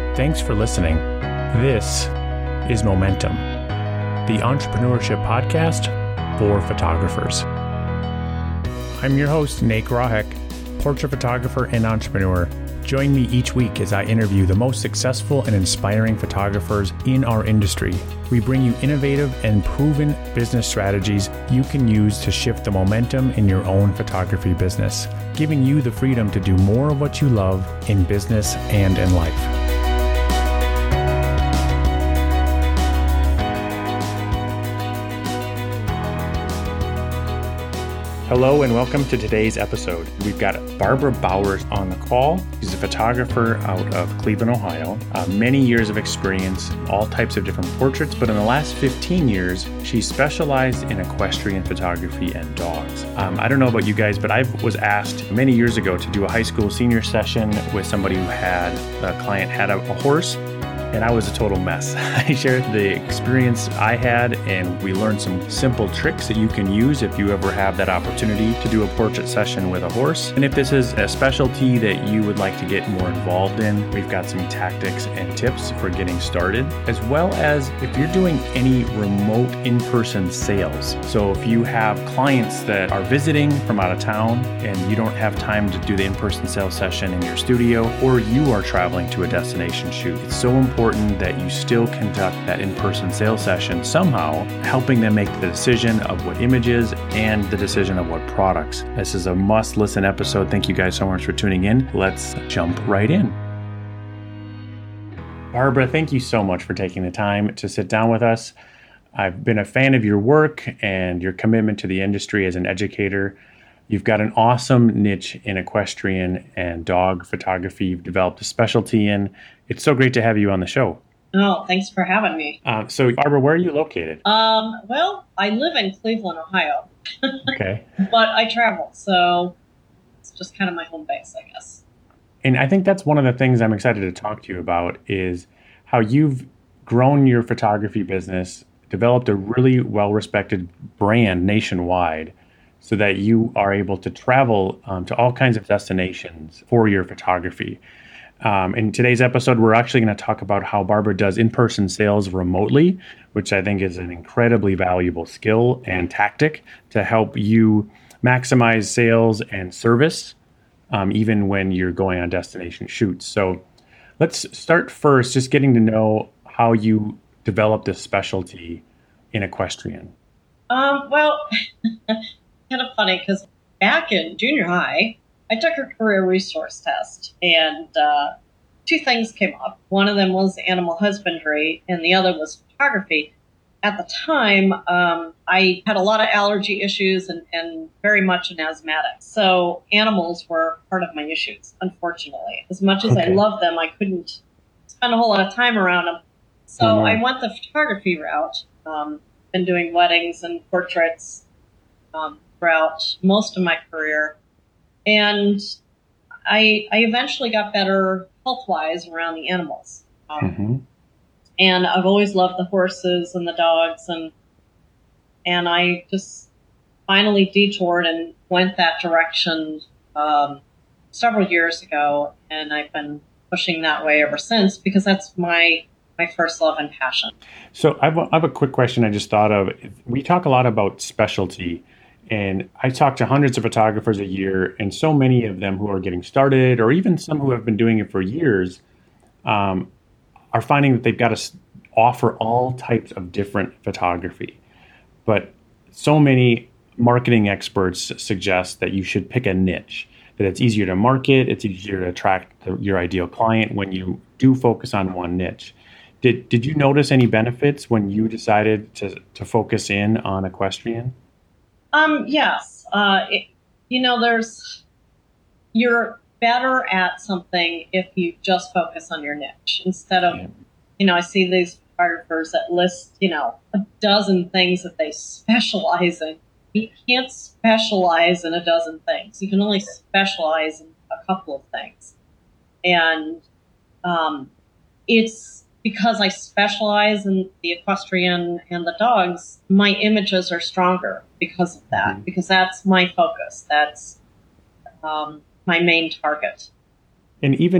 Thanks for listening. This is Momentum, the entrepreneurship podcast for photographers. I'm your host, Nate Grahek, portrait photographer and entrepreneur. Join me each week as I interview the most successful and inspiring photographers in our industry. We bring you innovative and proven business strategies you can use to shift the momentum in your own photography business, giving you the freedom to do more of what you love in business and in life. Hello and welcome to today's episode. We've got Barbara Bowers on the call. She's a photographer out of Cleveland, Ohio. Many years of experience, all types of different portraits, but in the last 15 years, she specialized in equestrian photography and dogs. I don't know about you guys, but I was asked many years ago to do a high school senior session with somebody who had, a client had a horse, and I was a total mess. I shared the experience I had, and we learned some simple tricks that you can use if you ever have that opportunity to do a portrait session with a horse. And if this is a specialty that you would like to get more involved in, we've got some tactics and tips for getting started, as well as if you're doing any remote in-person sales. So if you have clients that are visiting from out of town and you don't have time to do the in-person sales session in your studio, or you are traveling to a destination shoot, it's so important that you still conduct that in-person sales session somehow, helping them make the decision of what images and the decision of what products. This is a must-listen episode. Thank you guys so much for tuning in. Let's jump right in. Barbara, thank you so much for taking the time to sit down with us. I've been a fan of your work and your commitment to the industry as an educator. You've got an awesome niche in equestrian and dog photography you've developed a specialty in. It's so great to have you on the show. Oh, thanks for having me. So, Barbara, where are you located? Well, I live in Cleveland, Ohio. Okay. But I travel, so it's just kind of my home base, I guess. And I think that's one of the things I'm excited to talk to you about is how you've grown your photography business, developed a really well-respected brand nationwide, so that you are able to travel to all kinds of destinations for your photography. In today's episode, we're actually going to talk about how Barbara does in-person sales remotely, which I think is an incredibly valuable skill and tactic to help you maximize sales and service, even when you're going on destination shoots. So let's start first, just getting to know how you developed this specialty in equestrian. Well, kind of funny because back in junior high, I took a career resource test and two things came up. One of them was animal husbandry and the other was photography. At the time, I had a lot of allergy issues and very much an asthmatic. So animals were part of my issues, unfortunately. As much as I love them, I couldn't spend a whole lot of time around them. So I went the photography route. Been doing weddings and portraits throughout most of my career. And I eventually got better health-wise around the animals. And I've always loved the horses and the dogs. And I just finally detoured and went that direction several years ago. And I've been pushing that way ever since because that's my first love and passion. So I have a quick question I just thought of. We talk a lot about specialty. And I talk to hundreds of photographers a year, and so many of them who are getting started, or even some who have been doing it for years, are finding that they've got to offer all types of different photography. But so many marketing experts suggest that you should pick a niche, that it's easier to market, it's easier to attract your ideal client when you do focus on one niche. Did you notice any benefits when you decided to focus in on equestrian? Yes. You're better at something if you just focus on your niche instead of, I see these photographers that list, a dozen things that they specialize in. You can't specialize in a dozen things. You can only specialize in a couple of things. And, it's because I specialize in the equestrian and the dogs, my images are stronger because of that, because that's my focus. That's my main target. And even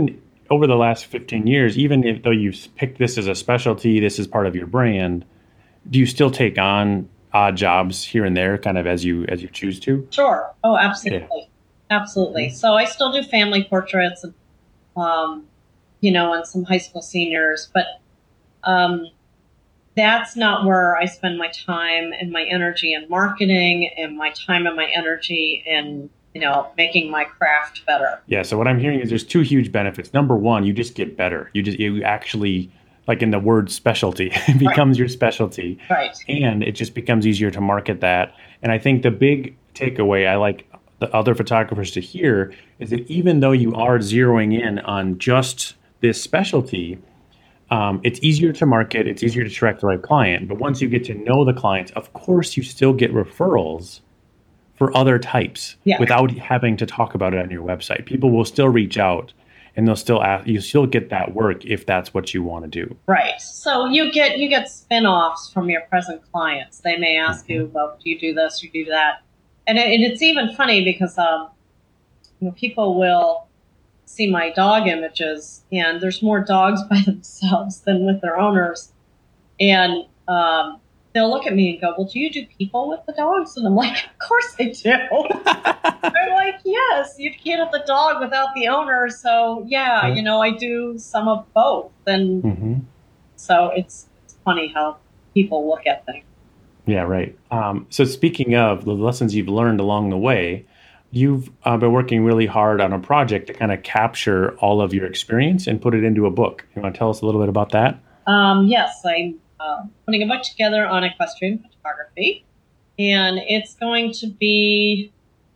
over the last 15 years, even though you've picked this as a specialty, this is part of your brand, do you still take on odd jobs here and there kind of as you choose to? Sure. Oh, absolutely. Yeah. Absolutely. Mhm. So I still do family portraits, and, and some high school seniors, but um, that's not where I spend my time and my energy in marketing, and my time and my energy in, making my craft better. Yeah. So what I'm hearing is there's two huge benefits. Number one, you just get better. You actually, like in the word specialty, it Right. becomes your specialty, Right. and it just becomes easier to market that. And I think the big takeaway I like the other photographers to hear is that even though you are zeroing in on just this specialty, it's easier to market, it's easier to track the right client. But once you get to know the clients, of course, you still get referrals for other types Yeah. without having to talk about it on your website. People will still reach out and they'll still ask, you still get that work if that's what you want to do. Right. So you get spin-offs from your present clients. They may ask Mm-hmm. you, well, do you do this, you do that? And it's even funny because people will see my dog images, and there's more dogs by themselves than with their owners. And they'll look at me and go, well, do you do people with the dogs? And I'm like, of course I do. I'm like, yes, you can't have the dog without the owner. So yeah, I do some of both. And Mm-hmm. so it's funny how people look at things. Yeah, right. So speaking of the lessons you've learned along the way, you've been working really hard on a project to kind of capture all of your experience and put it into a book. You want to tell us a little bit about that? Yes, I'm putting a book together on equestrian photography, and it's going to be,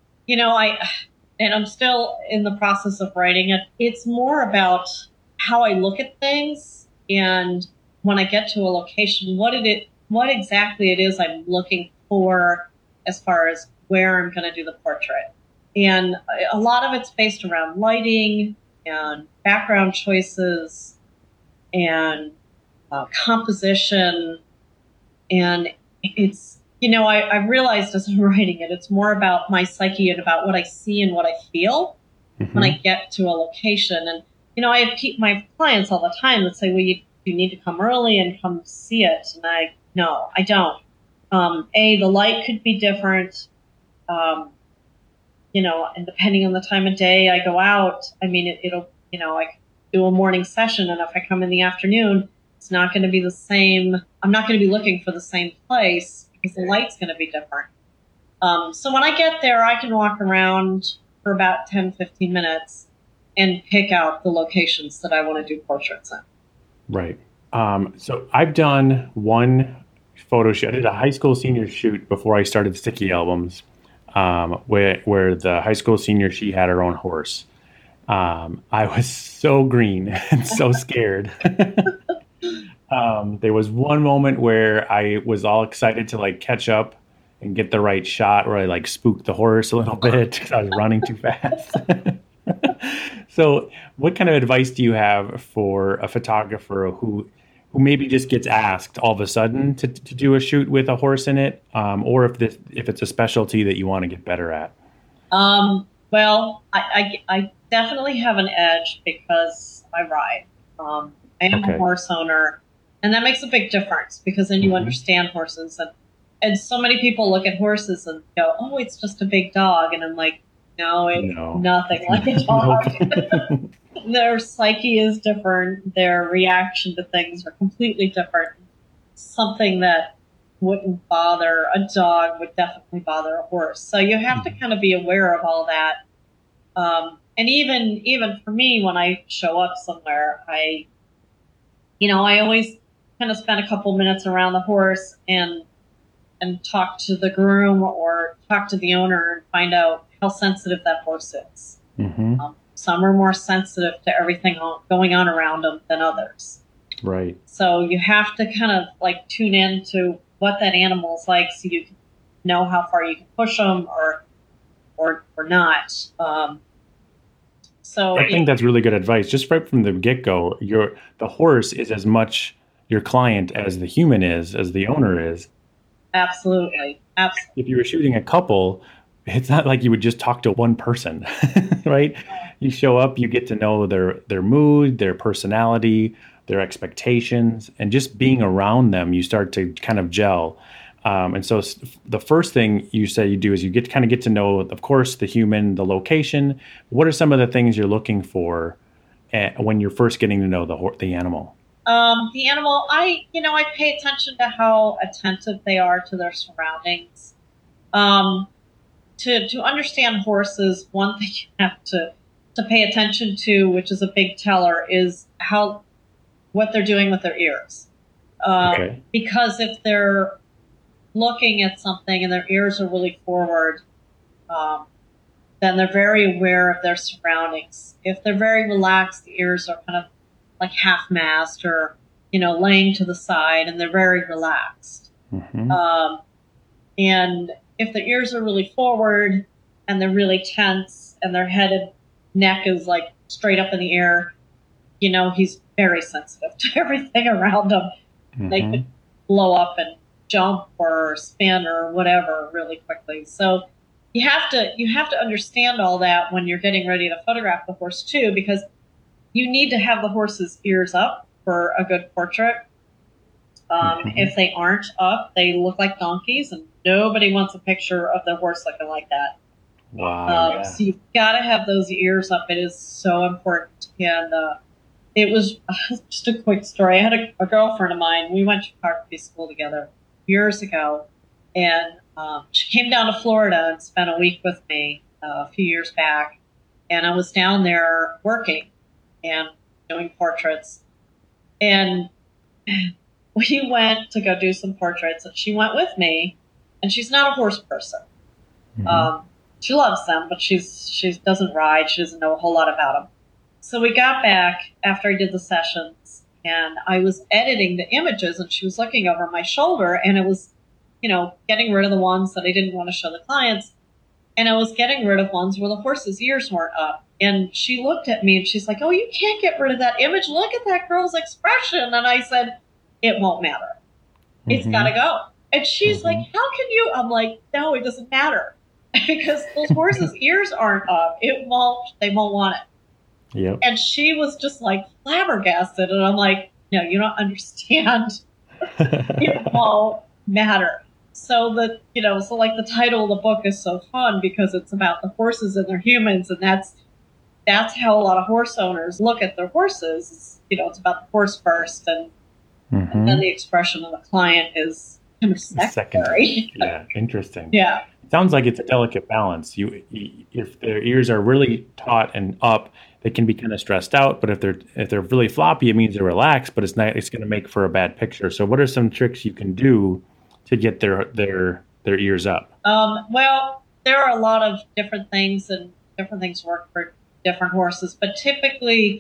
I'm still in the process of writing it. It's more about how I look at things, and when I get to a location, what exactly it is I'm looking for as far as where I'm going to do the portrait. And a lot of it's based around lighting and background choices and composition. And it's, I realized as I'm writing it, it's more about my psyche and about what I see and what I feel when I get to a location. And, I have my clients all the time that say, well, you need to come early and come see it. And no, I don't. The light could be different. And depending on the time of day I go out, I mean, it'll, I could do a morning session. And if I come in the afternoon, it's not going to be the same. I'm not going to be looking for the same place because the light's going to be different. So when I get there, I can walk around for about 10, 15 minutes and pick out the locations that I want to do portraits in. Right. So I've done one photo shoot. I did a high school senior shoot before I started Sticky Albums, where the high school senior, she had her own horse. I was so green and so scared. There was one moment where I was all excited to catch up and get the right shot where I spooked the horse a little bit because I was running too fast. So what kind of advice do you have for a photographer who maybe just gets asked all of a sudden to do a shoot with a horse in it, or if it's a specialty that you want to get better at? Well, I definitely have an edge because I ride. I am a horse owner, and that makes a big difference because then you understand horses. And so many people look at horses and go, oh, it's just a big dog. And I'm like, no, it's nothing like a dog. Their psyche is different. Their reaction to things are completely different. Something that wouldn't bother a dog would definitely bother a horse. So you have to kind of be aware of all that. And even for me, when I show up somewhere, I always kind of spend a couple minutes around the horse and talk to the groom or talk to the owner and find out how sensitive that horse is. Mm-hmm. Some are more sensitive to everything going on around them than others. Right. So you have to kind of tune in to what that animal is like so you can know how far you can push them or not. So I think that's really good advice. Just right from the get-go, the horse is as much your client as the human is, as the owner is. Absolutely. If you were shooting a couple, it's not like you would just talk to one person, right? you show up, you get to know their mood, their personality, their expectations, and just being around them, you start to kind of gel. And so the first thing you say you do is you get to know, of course, the human, the location. What are some of the things you're looking for when you're first getting to know the animal? The animal, I pay attention to how attentive they are to their surroundings. Um, to understand horses, one thing you have to pay attention to, which is a big teller, is what they're doing with their ears. Okay. Because if they're looking at something and their ears are really forward, um, then they're very aware of their surroundings. If they're very relaxed, the ears are kind of like half mast or, laying to the side, and they're very relaxed. Mm-hmm. And if the ears are really forward and they're really tense and their head and neck is like straight up in the air, he's very sensitive to everything around him. Mm-hmm. They could blow up and jump or spin or whatever really quickly. So you have to understand all that when you're getting ready to photograph the horse too, because you need to have the horse's ears up for a good portrait. If they aren't up, they look like donkeys, and nobody wants a picture of their horse looking like that. Wow. Yeah. So you've got to have those ears up. It is so important. And it was just a quick story. I had a girlfriend of mine. We went to photography school together years ago, and she came down to Florida and spent a week with me a few years back. And I was down there working and doing portraits. And we went to go do some portraits, and she went with me, and she's not a horse person. Mm-hmm. She loves them, but she doesn't ride. She doesn't know a whole lot about them. So we got back after I did the sessions, and I was editing the images, and she was looking over my shoulder, and it was, getting rid of the ones that I didn't want to show the clients. And I was getting rid of ones where the horse's ears weren't up. And she looked at me and she's like, "Oh, you can't get rid of that image. Look at that girl's expression." And I said, "It won't matter. It's got to go." And she's like, "How can you?" I'm like, "No, it doesn't matter." Because those horses' ears aren't up. They won't want it. Yep. And she was just like flabbergasted. And I'm like, "No, you don't understand. It won't matter." So the title of the book is so fun because it's about the horses and their humans. And that's how a lot of horse owners look at their horses. It's about the horse first, and then the expression of the client is kind of secondary. Yeah, interesting. Yeah. It sounds like it's a delicate balance. If their ears are really taut and up, they can be kind of stressed out. But if they're really floppy, it means they're relaxed. But it's going to make for a bad picture. So, what are some tricks you can do to get their ears up? Well, there are a lot of different things, and different things work for different horses. But typically,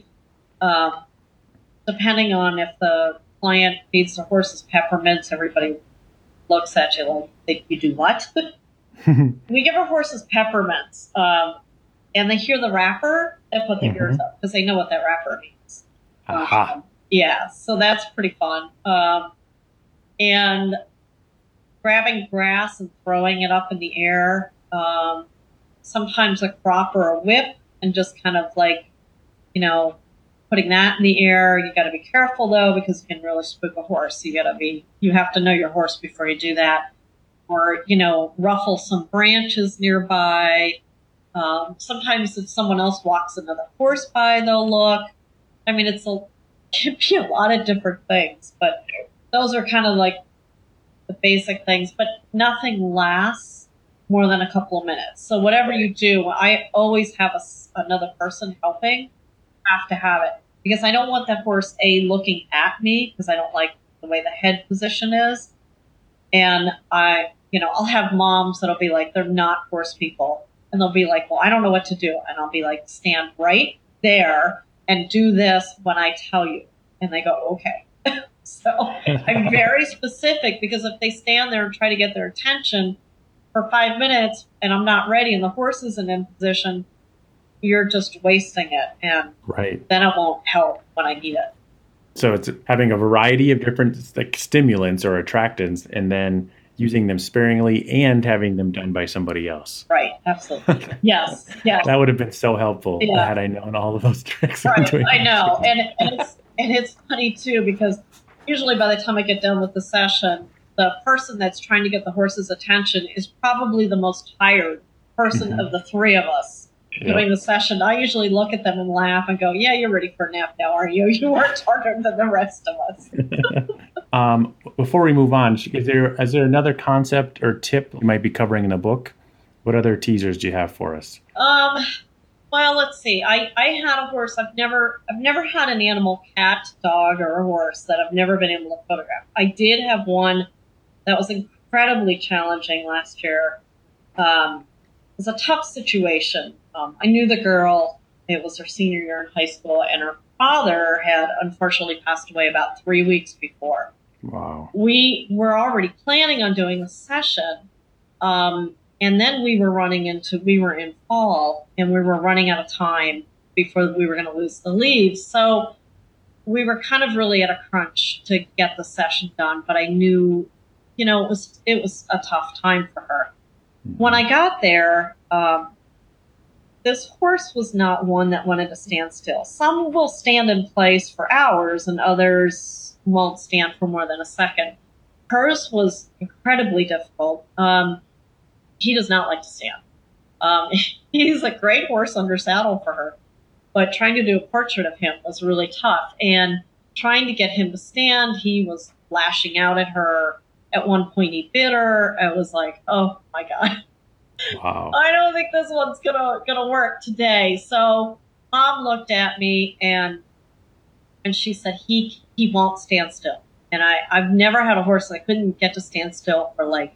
depending on if the client feeds the horses peppermints, everybody looks at you like, "You do what?" We give our horses peppermints, and they hear the wrapper and put their ears up because they know what that wrapper means. Yeah, so that's pretty fun. And grabbing grass and throwing it up in the air, sometimes a crop or a whip, and just kind of putting that in the air. You got to be careful though, because it can really spook a horse. You have to know your horse before you do that. Or, ruffle some branches nearby. Sometimes if someone else walks another horse by, they'll look. I mean, it can be a lot of different things, but those are kind of like the basic things, but nothing lasts more than a couple of minutes. So whatever you do, I always have another person helping. Have to have it, because I don't want that horse looking at me, because I don't like the way the head position is. And I'll have moms that'll be like, they're not horse people, and they'll be like, "Well, I don't know what to do." And I'll be like, "Stand right there and do this when I tell you." And they go, "Okay." So I'm very specific, because if they stand there and try to get their attention for 5 minutes and I'm not ready and the horse isn't in position, you're just wasting it. And then it won't help when I need it. So it's having a variety of different stimulants or attractants, and then using them sparingly and having them done by somebody else. Right. Absolutely. Yes. Yes. That would have been so helpful Yeah. had I known all of those tricks. Right. I know. And it's funny too, because usually by the time I get done with the session, the person that's trying to get the horse's attention is probably the most tired person of the three of us doing the session. I usually look at them and laugh and go, yeah, you're ready for a nap now, are you? You worked harder than the rest of us. Before we move on, is there another concept or tip you might be covering in the book? What other teasers do you have for us? Well, let's see. I had a horse. I've never had an animal, cat, dog, or a horse that I've never been able to photograph. I did have one that was incredibly challenging last year. It was a tough situation. I knew the girl. It was her senior year in high school, and her father had unfortunately passed away about 3 weeks before. Wow. We were already planning on doing a session. And then we were in fall, and we were running out of time before we were going to lose the leaves. So we were kind of really at a crunch to get the session done, but I knew, it was a tough time for her. When I got there, this horse was not one that wanted to stand still. Some will stand in place for hours, and others won't stand for more than a second. Hers was incredibly difficult. He does not like to stand. He's a great horse under saddle for her, but trying to do a portrait of him was really tough. And trying to get him to stand, he was lashing out at her. At one point, he bit her. I was like, "Oh my God, wow! I don't think this one's gonna work today." So Mom looked at me and she said, "He won't stand still." And I've never had a horse that I couldn't get to stand still for like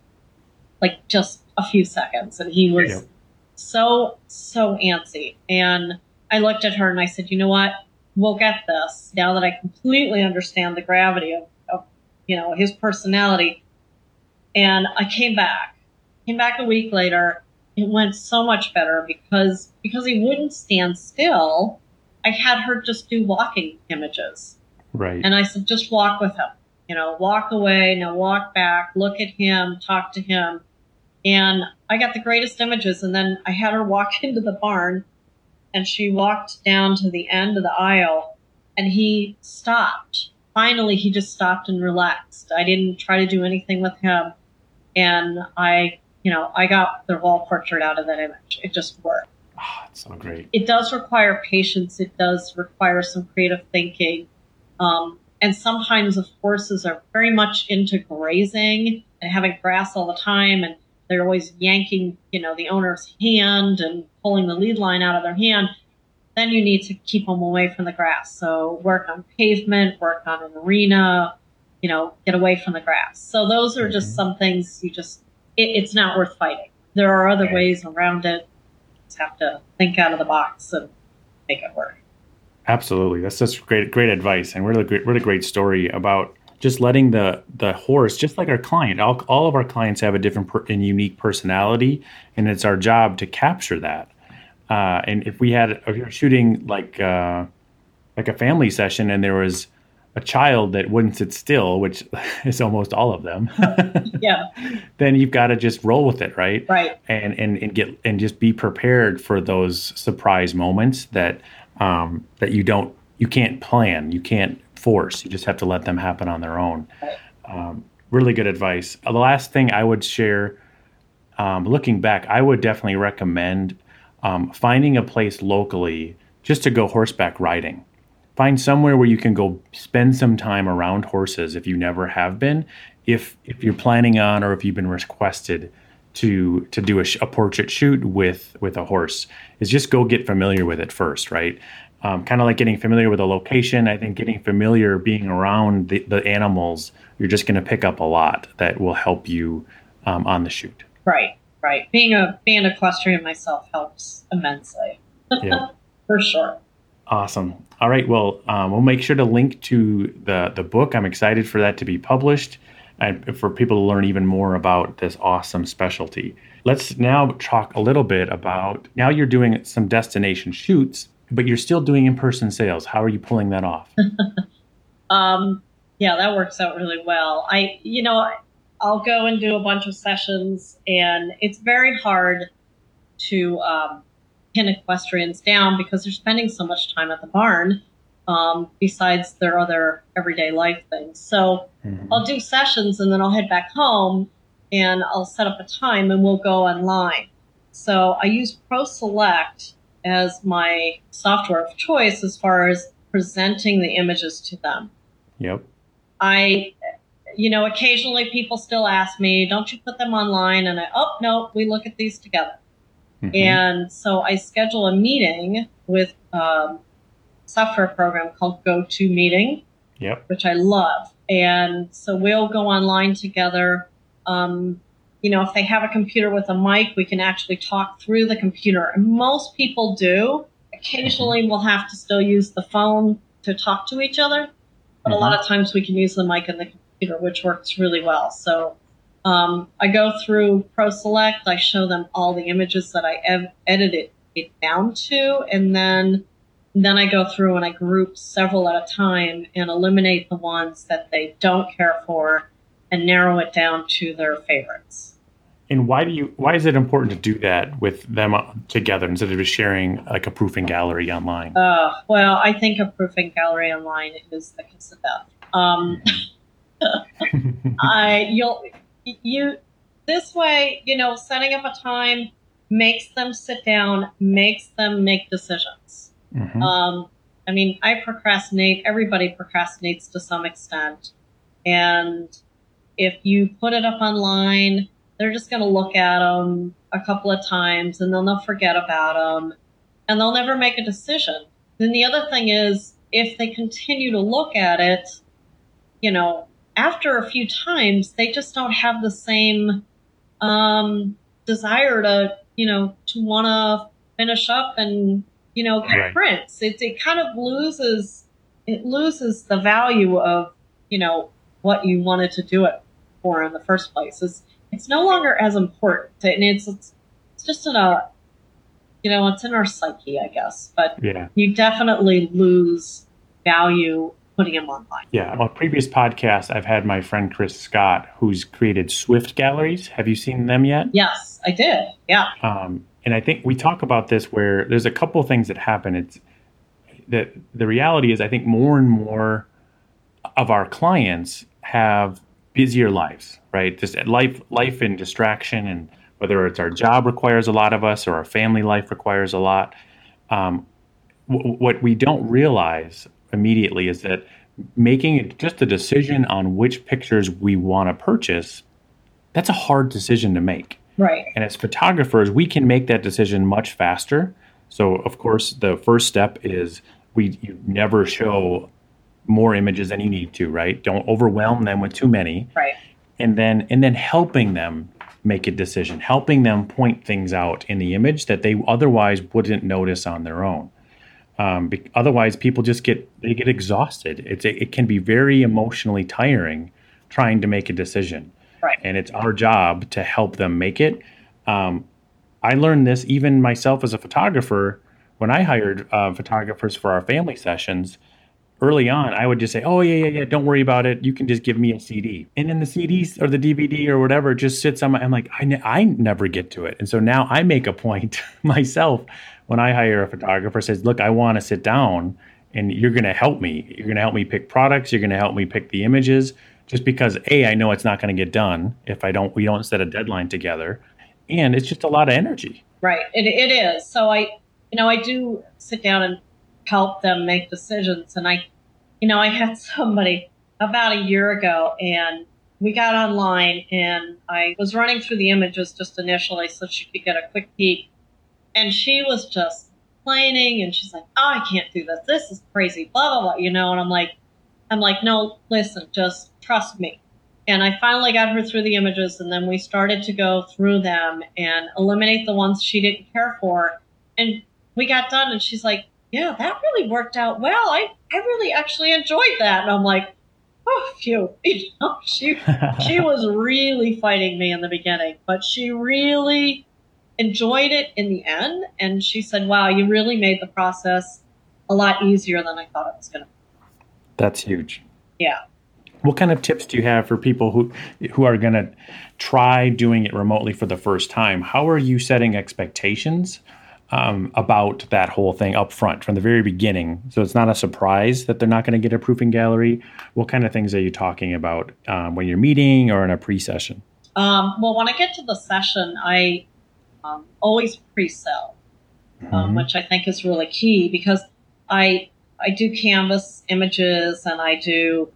just a few seconds, and he was so antsy. And I looked at her and I said, "You know what? We'll get this." Now that I completely understand the gravity of his personality. And I came back a week later. It went so much better because he wouldn't stand still. I had her just do walking images. Right. And I said, just walk with him, walk away, now walk back, look at him, talk to him. And I got the greatest images. And then I had her walk into the barn, and she walked down to the end of the aisle, and he stopped. Finally, he just stopped and relaxed. I didn't try to do anything with him. And I got the wall portrait out of that image. It just worked. Oh, it's so great. It does require patience. It does require some creative thinking. And sometimes the horses are very much into grazing and having grass all the time. And they're always yanking, the owner's hand and pulling the lead line out of their hand. Then you need to keep them away from the grass. So work on pavement, work on an arena, get away from the grass. So those are just some things it's not worth fighting. There are other ways around it. You just have to think out of the box and make it work. Absolutely. That's such great advice, and really great story about just letting the horse, just like our client, all of our clients have a different and unique personality, and it's our job to capture that. And if you're shooting like a family session and there was a child that wouldn't sit still, which is almost all of them, then you've got to just roll with it, right? Right. And just be prepared for those surprise moments that you can't plan, you can't force. You just have to let them happen on their own. Right. Really good advice. The last thing I would share, looking back, I would definitely recommend finding a place locally just to go horseback riding. Find somewhere where you can go spend some time around horses if you never have been. If you're planning on, or if you've been requested to do a portrait shoot with a horse, is just go get familiar with it first, right? Kind of like getting familiar with a location. I think getting familiar, being around the animals, you're just going to pick up a lot that will help you on the shoot. Right. Being an equestrian myself helps immensely. Yeah. For sure. Awesome. All right. Well, we'll make sure to link to the book. I'm excited for that to be published and for people to learn even more about this awesome specialty. Let's now talk a little bit about, now you're doing some destination shoots, but you're still doing in-person sales. How are you pulling that off? Yeah, that works out really well. I'll go and do a bunch of sessions, and it's very hard to pin equestrians down because they're spending so much time at the barn besides their other everyday life things. So I'll do sessions, and then I'll head back home, and I'll set up a time, and we'll go online. So I use ProSelect as my software of choice as far as presenting the images to them. Yep. Occasionally people still ask me, don't you put them online? And no, we look at these together. Mm-hmm. And so I schedule a meeting with a software program called GoToMeeting, which I love. And so we'll go online together. If they have a computer with a mic, we can actually talk through the computer. And most people do. Occasionally we'll have to still use the phone to talk to each other. But a lot of times we can use the mic and the computer, which works really well. So I go through ProSelect. I show them all the images that I edited it down to. And then I go through and I group several at a time and eliminate the ones that they don't care for and narrow it down to their favorites. And why is it important to do that with them together instead of just sharing like a proofing gallery online? Well, I think a proofing gallery online is the kiss of death. This way, setting up a time makes them sit down, makes them make decisions. Mm-hmm. I procrastinate. Everybody procrastinates to some extent. And if you put it up online, they're just going to look at them a couple of times and then they'll forget about them and they'll never make a decision. Then the other thing is, if they continue to look at it, after a few times, they just don't have the same desire to want to finish up and, get prints. It kind of loses the value of, what you wanted to do it for in the first place. It's no longer as important, and it's just in it's in our psyche, I guess. But you definitely lose value putting them online. Yeah. On a previous podcast, I've had my friend Chris Scott, who's created Swift galleries. Have you seen them yet? Yes, I did. Yeah. And I think we talk about this where there's a couple of things that happen. It's that the reality is, I think more and more of our clients have busier lives, right? Just life and distraction, and whether it's our job requires a lot of us or our family life requires a lot. What we don't realize immediately is that making just a decision on which pictures we want to purchase, that's a hard decision to make. Right. And as photographers, we can make that decision much faster. So, of course, the first step is you never show more images than you need to, right? Don't overwhelm them with too many. Right. And then helping them make a decision, helping them point things out in the image that they otherwise wouldn't notice on their own. Otherwise, people just get exhausted. It can be very emotionally tiring trying to make a decision. Right. And it's our job to help them make it. I learned this even myself as a photographer when I hired photographers for our family sessions. Early on, I would just say, oh, yeah, don't worry about it. You can just give me a CD. And then the CDs or the DVD or whatever just sits on I'm like, I never get to it. And so now I make a point myself when I hire a photographer, says, look, I want to sit down and you're going to help me. You're going to help me pick products. You're going to help me pick the images, just because I know it's not going to get done if we don't set a deadline together. And it's just a lot of energy. Right. It is. So I do sit down and help them make decisions. And I had somebody about a year ago, and we got online, and I was running through the images just initially so she could get a quick peek. And she was just complaining, and she's like, oh, I can't do this. This is crazy, blah, blah, blah, and I'm like, no, listen, just trust me. And I finally got her through the images, and then we started to go through them and eliminate the ones she didn't care for. And we got done, and she's like, yeah, that really worked out well. I really actually enjoyed that. And I'm like, oh, phew. She was really fighting me in the beginning, but she really enjoyed it in the end. And she said, wow, you really made the process a lot easier than I thought it was going to be. That's huge. Yeah. What kind of tips do you have for people who are going to try doing it remotely for the first time? How are you setting expectations about that whole thing up front from the very beginning, so it's not a surprise that they're not going to get a proofing gallery? What kind of things are you talking about when you're meeting or in a pre-session? Well, when I get to the session, I always pre-sell, which I think is really key because I do canvas images and I do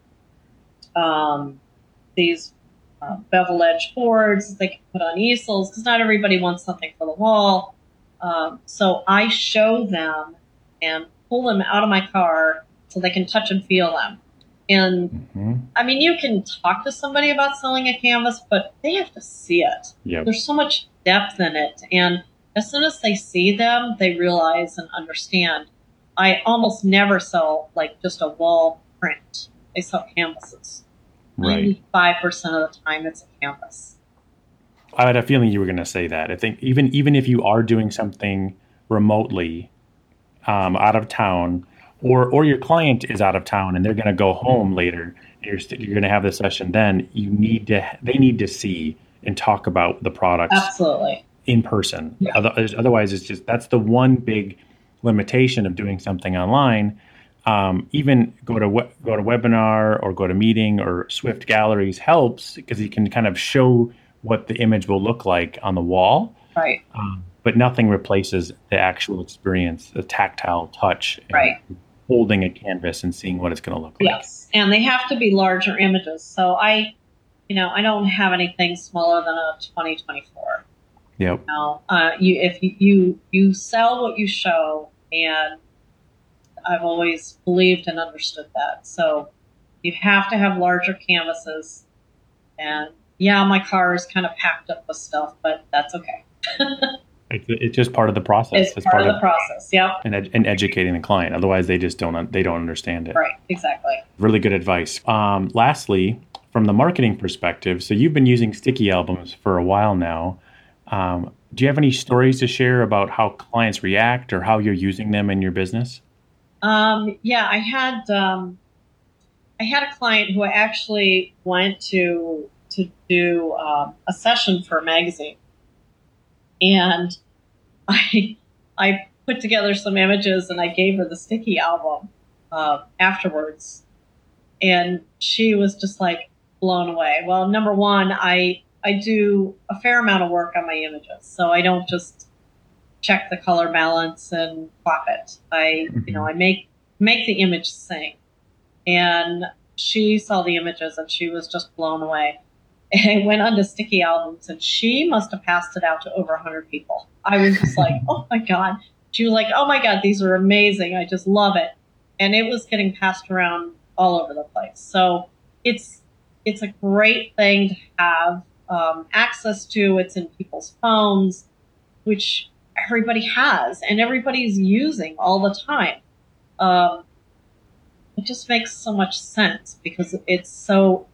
these bevel edge boards they can put on easels because not everybody wants something for the wall. So I show them and pull them out of my car so they can touch and feel them. And I mean, you can talk to somebody about selling a canvas, but they have to see it. Yep. There's so much depth in it. And as soon as they see them, they realize and understand. I almost never sell like just a wall print. I sell canvases. Right. 95% of the time it's a canvas. I had a feeling you were going to say that. I think even if you are doing something remotely out of town, or your client is out of town and they're going to go home later, you're going to have the session then, they need to see and talk about the products Absolutely. in person. Yeah. Otherwise, it's just that's the one big limitation of doing something online. Even go to webinar or go to meeting or Swift Galleries helps because you can kind of show what the image will look like on the wall. Right. But nothing replaces the actual experience, the tactile touch, right. Holding a canvas and seeing what it's going to look like. Yes, and they have to be larger images. So I don't have anything smaller than a 2024. Yep. You sell what you show, and I've always believed and understood that. So you have to have larger canvases. And yeah, my car is kind of packed up with stuff, but that's okay. It's just part of the process. It's part of the process. Yep. And educating the client. Otherwise, they just don't understand it. Right. Exactly. Really good advice. Lastly, from the marketing perspective, so you've been using sticky albums for a while now. Do you have any stories to share about how clients react or how you're using them in your business? Yeah, I had a client who I actually went to do a session for a magazine, and I put together some images and I gave her the sticky album afterwards, and she was just like blown away. Well, number one, I do a fair amount of work on my images, so I don't just check the color balance and plop it. I make the image sing. And she saw the images and she was just blown away. And I went on to sticky albums and she must have passed it out to over 100 people. I was just like, oh my God. She was like, oh my God, these are amazing. I just love it. And it was getting passed around all over the place. So it's a great thing to have access to. It's in people's phones, which everybody has and everybody's using all the time. It just makes so much sense because it's so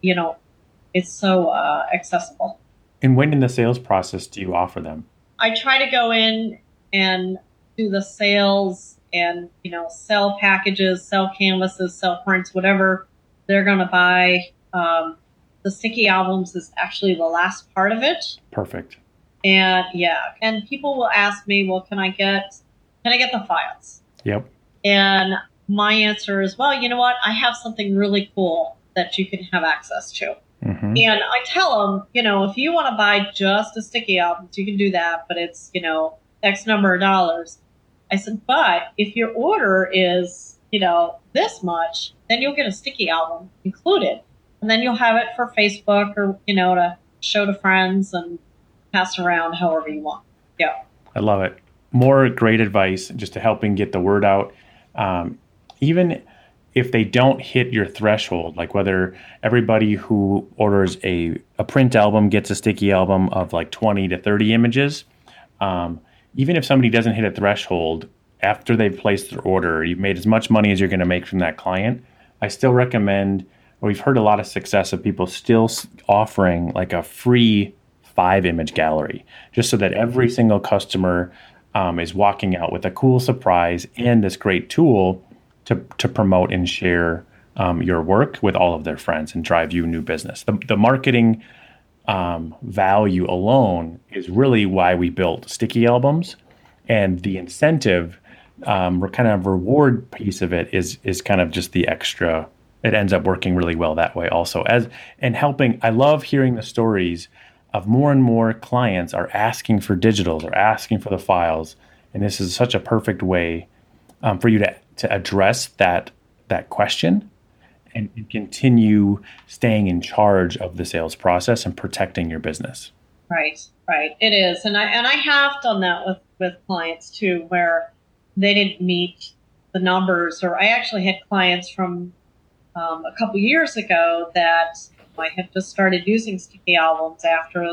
accessible. And when in the sales process do you offer them? I try to go in and do the sales and, sell packages, sell canvases, sell prints, whatever they're going to buy. The sticky albums is actually the last part of it. Perfect. And and people will ask me, well, can I get the files? Yep. And my answer is, well, you know what? I have something really cool that you can have access to. Mm-hmm. And I tell them, if you want to buy just a sticky album, you can do that, but it's, X number of dollars. I said, but if your order is, this much, then you'll get a sticky album included. And then you'll have it for Facebook or, to show to friends and pass around however you want. Yeah. I love it. More great advice just to helping get the word out. Even if they don't hit your threshold, like whether everybody who orders a print album gets a sticky album of like 20 to 30 images, even if somebody doesn't hit a threshold after they've placed their order, you've made as much money as you're going to make from that client, I still recommend, we've heard a lot of success of people still offering like a free 5-image gallery, just so that every single customer is walking out with a cool surprise and this great tool to promote and share your work with all of their friends and drive you new business. The marketing value alone is really why we built Sticky Albums, and the incentive, kind of reward piece of it is kind of just the extra. It ends up working really well that way also. And helping. I love hearing the stories of more and more clients are asking for digitals or asking for the files, and this is such a perfect way for you to address that question and continue staying in charge of the sales process and protecting your business. Right. It is, and I have done that with clients too, where they didn't meet the numbers, or I actually had clients from a couple years ago that I had just started using Sticky Albums after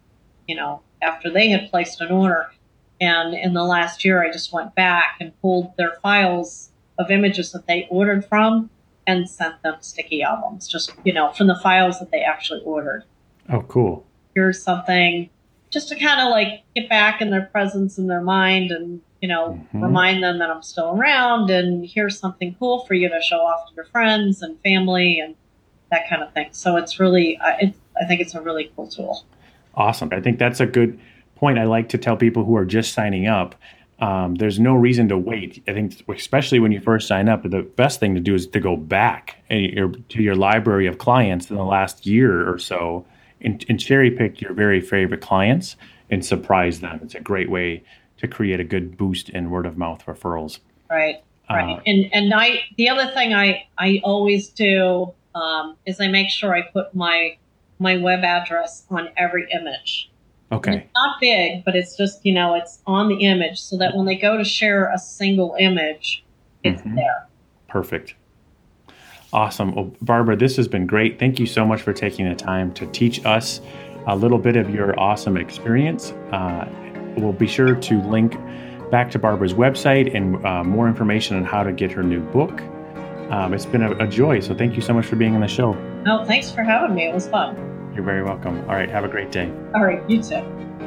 they had placed an order. And in the last year, I just went back and pulled their files of images that they ordered from and sent them Sticky Albums, just, from the files that they actually ordered. Oh, cool. Here's something just to kind of like get back in their presence in their mind and, remind them that I'm still around, and here's something cool for you to show off to your friends and family and that kind of thing. So it's really, I think it's a really cool tool. Awesome. I think that's a good point. I like to tell people who are just signing up, there's no reason to wait. I think especially when you first sign up, the best thing to do is to go back to your library of clients in the last year or so and cherry pick your very favorite clients and surprise them. It's a great way to create a good boost in word of mouth referrals. Right. And the other thing I always do is I make sure I put my web address on every image. Okay. And it's not big, but it's just, it's on the image so that when they go to share a single image, it's there. Perfect. Awesome. Well, Barbara, this has been great. Thank you so much for taking the time to teach us a little bit of your awesome experience. We'll be sure to link back to Barbara's website and more information on how to get her new book. It's been a joy. So thank you so much for being on the show. Oh, thanks for having me. It was fun. You're very welcome. All right. Have a great day. All right. You too.